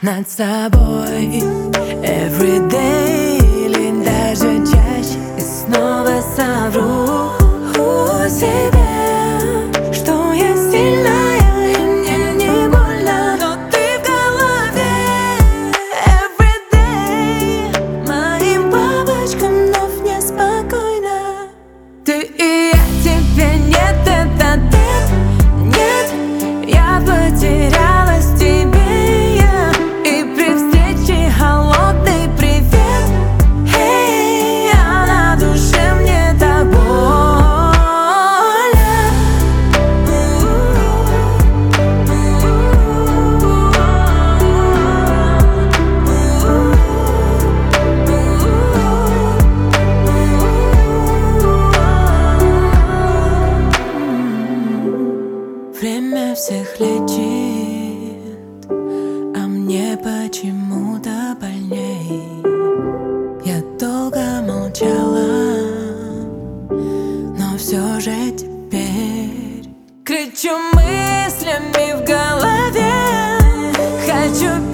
над собой. Everyday или даже чаще, и снова совру себе, что я сильная и мне не больно, но ты в голове. Everyday моим бабочкам вновь неспокойно. Ты и я, тебе нет, это нет. Я потерялась в тебе, и при встрече холодный привет. Эй, а на душе мне так больно. Время всех лечит, а мне почему-то больней. Я долго молчала, но все же теперь кричу мыслями в голове. Хочу